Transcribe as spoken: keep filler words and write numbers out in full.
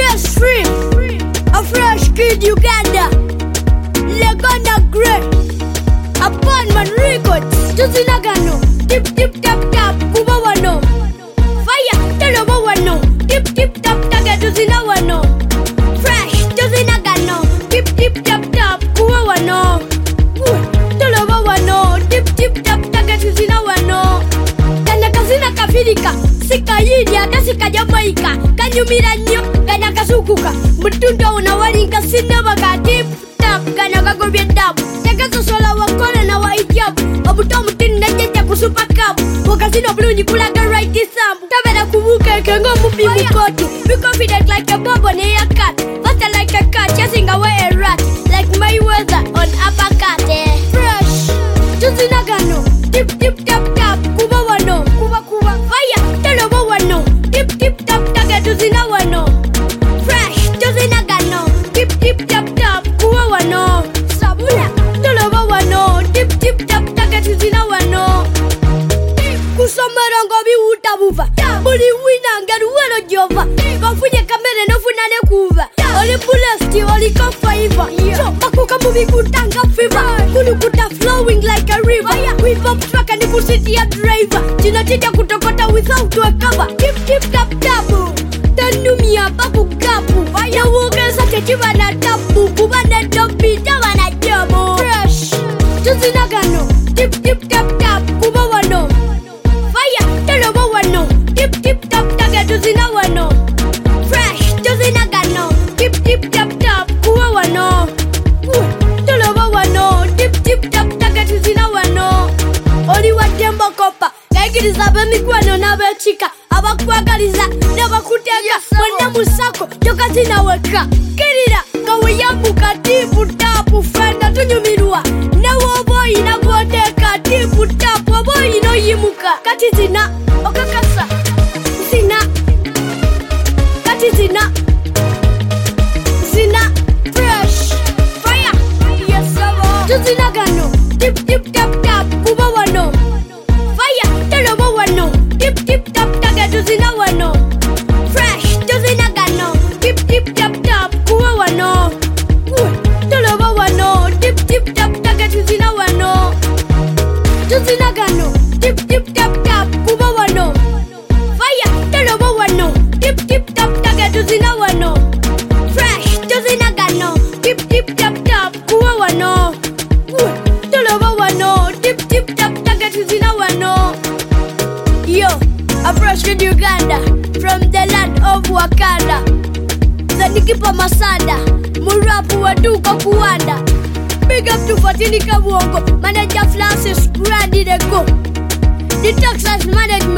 Yes, free. A fresh kid Uganda. Legana Great. Upon man records. Juzi nagano. Tip tip tap tap. Kuba wano. Fire. Telo ba wano. Tip tip tap tap. Juzi na wano. Fresh. Juzi nagano. Tip tip tap tap. Kuba wano. Telo ba wano. Tip tip tap tap. Juzi na wano. Kanya kazina kafirika. Sika yidia kasika Jamaica. Kanyumira nyo. Kanya kasukuka. Mutunda unawalinga sinabaga. Tip tap. Kanya kagobye dab. Tekazo sola wakona na wa ijabu. Obutomu tini na jeja kusupa kabu. Wakasino blunji kulaga right isambu. Tabela kubuke kengo mupi mukoti. Be confident like a bob on a cat. Faster like a cat chasing away a rat. Like my weather on uppercut. Fresh. Juzi nagano. Tip tip tap tap. Kuba wano. Kuba kuba. Fire. Telo ba wano. Tip tip tap tap. Juzi na wano. Fresh. Juzi nagano. Tip tip tap tap. Kuba wano. Sabuna. Telo ba wano. Tip tip tap tap. Juzi na wano. Kusomerongo bi utabuva. Buli wina ngaruwelo jova. Konfunye kamere no funane kuva. Oli bulesti oli kofaiva. So bakuka movie kutanga fever. Kulu kuta flowing like a river. With up truck and the city a driver. Jina tija kutokota without a cover. Tip tip tap tapu. Tanumia baku kapu. Ya woga sa techiva na tapu. Kubana dobi tawa na jobo. Fresh. Juzi nagano. Tip tip tap tap. Kuba wano. Fire. Telo ba wano. Tip tip tap tap. Juzi na wano. Fresh. Juzi nagano. Tip tip tap tap. Kuba wano. Telo ba wano. Tip tip tap tap. Juzi na wano. Oli wa tembo kopa. Gaigiriza bemikwano na bechika. Abakwagaliza n'abakutega mwenna musako joka zinaweka kirira gawe yambuka tipu tapu fenda tunyumirwa nawoboyi nagoteka tipu tapu oboyi no yimuka kati zina okakasa zina kati zina zina fresh fire yes abo tuzina gano tip tip tap tap kuba wano fire telo bo wano tip tip tap tap tuzina wano fresh tuzina gano tip tip tap tap kuba wano telo bo wano tip tip tap tap tuzina wano tuzina gano tip tip tap tap kuba wano fire telo bo wano tip tip tap tap tuzina wano fresh tuzina gano tip tip tap tap kuba wano telo bo wano tip tip tap tap tuzina wano. Yo, a fresh kid Uganda from the land of Wakanda. Zanikipa Masada, Murapu Waduka Kuanda. Big up to Fatini Kabwongo, Manager Francis Grandi the Go. The Texas Manager